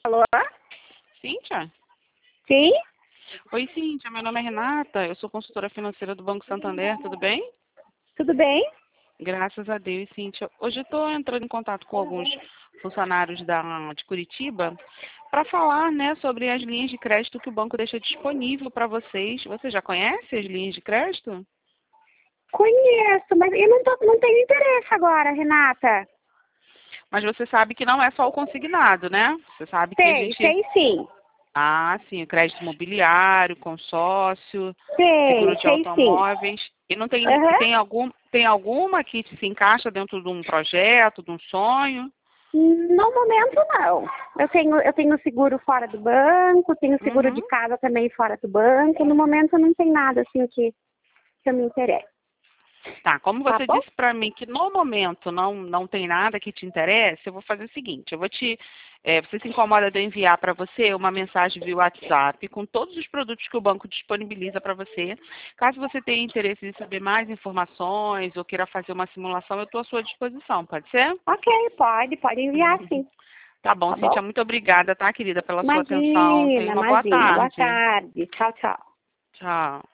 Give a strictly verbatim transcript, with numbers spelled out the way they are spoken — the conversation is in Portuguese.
Alô? Cíntia? Sim? Oi, Cíntia, meu nome é Renata, eu sou consultora financeira do Banco Santander, tudo bem? Tudo bem? Graças a Deus, Cíntia. Hoje eu estou entrando em contato com alguns funcionários da, de Curitiba para falar, né, sobre as linhas de crédito que o banco deixa disponível para vocês. Você já conhece as linhas de crédito? Conheço, mas eu não, tô, não tenho interesse agora, Renata. Mas você sabe que não é só o consignado, né? Você sabe que a Sei, gente... sei sim. Ah, sim, o crédito imobiliário, consórcio, seguro Sei, de sei sim. automóveis. E não tem, e Aham. tem algum, tem alguma que se encaixa dentro de um projeto, de um sonho? No momento não. Eu tenho, eu tenho seguro fora do banco, tenho seguro Uhum. de casa também fora do banco. No momento não tem nada assim que, que eu me interesse. Tá, como Tá você bom? disse para mim que no momento não, não tem nada que te interesse, eu vou fazer o seguinte, eu vou te, é, você se incomoda de eu enviar para você uma mensagem via WhatsApp com todos os produtos que o banco disponibiliza para você. Caso você tenha interesse em saber mais informações ou queira fazer uma simulação, eu estou à sua disposição, pode ser? Ok, pode, pode enviar sim. Tá bom, Tá bom? Cíntia, muito obrigada, tá, querida, pela sua atenção. Tenha Imagina, uma boa imagina. Boa tarde. tarde. Tchau, tchau. Tchau.